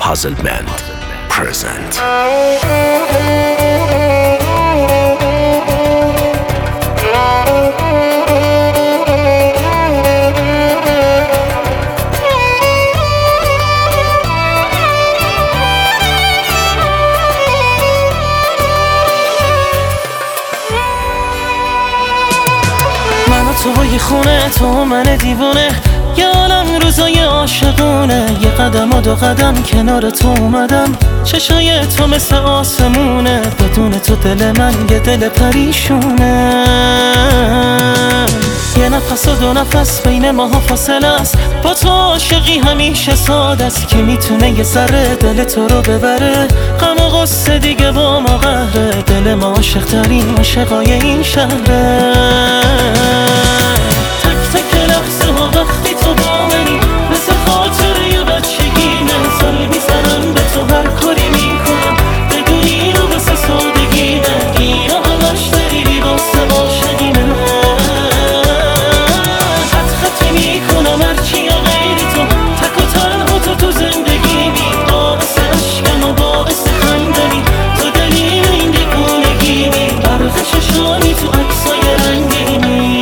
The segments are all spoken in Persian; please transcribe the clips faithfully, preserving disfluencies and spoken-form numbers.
Puzzlement present. توی خونه تو من دیوونه، یه عالم روزای عاشقونه، یه قدم و دو قدم کنار تو اومدم، چشای تو مثل آسمونه، بدون تو دل من یه دل پریشونه. یه نفس و دو نفس بین ماها فاصله است، با تو عاشقی همیشه ساده است، که میتونه یه ذره دل تو رو ببره، غم و غصه دیگه با ما قهره، دل ما عاشق ترین عاشقای این شهره. وقتی تو با منی مثل خاطره یه بچگیمه، سال میزنم به تو هر کاری میکنم، بدون اینو واسه سادگیمه، اینا همش دلیلی واسه عاشقیمه. خط خطی میکنم هرچی یا غیری تو، تک و تنها تو تو زندگیمی، باعث عشقم و باعث خندمی، تو دلیل این دیوونگیمی، برق چشانی تو عکسای رنگیمی.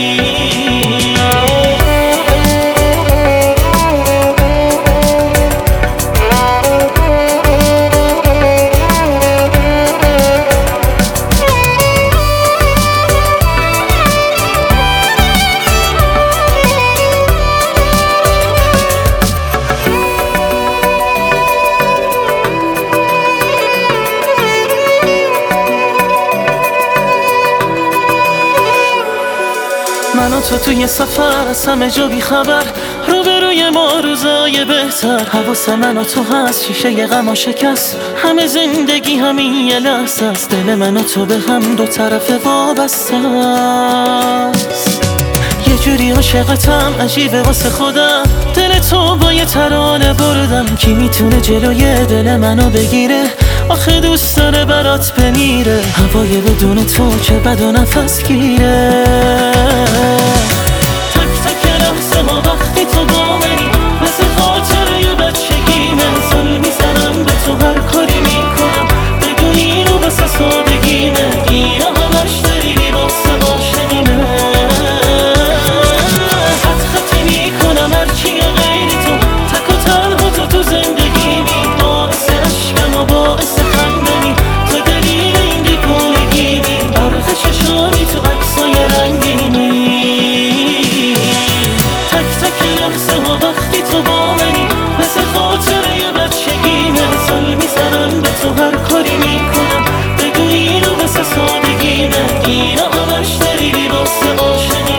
من و تو توی سفر از همه جا بی خبر، روبروی ما روزای بهتر، حواس من و تو هست، شیشه ی غم شکست، همه زندگی همین یه لحظه است، دل من و تو به هم دو طرف وابسته است. یه جوری عاشقتم عجیبه واسه خودم، دل تو با یه ترانه بردم، کی میتونه جلوی دل منو بگیره، آخه دوست داره برات بمیره، هوای بدون تو که بد و نفس گیره. تک تک لحظه ها وقتی تو با منی مثل خاطره یه بچگیمه، سال میزنم به تو هر کاری میکنم، بدون اینو واسه سادگیمه، اینا همش دلیلی واسه عاشقیمه. خط خطی میکنم هرچی یا غیری تو، تک و تنها تو تو زندگیمی، باعث عشقم و باعث خندمی، تو دلیل این دیوونگیمی، برق چشانی تو عکسای رنگیمی. تک تک لحظه ها وقتی تو با منی مثل خاطره یه بچگیمه، سال میزنم به تو هر کاری میکنم، بدون اینو واسه سادگیمه، اینا همش دلیلی واسه عاشقی.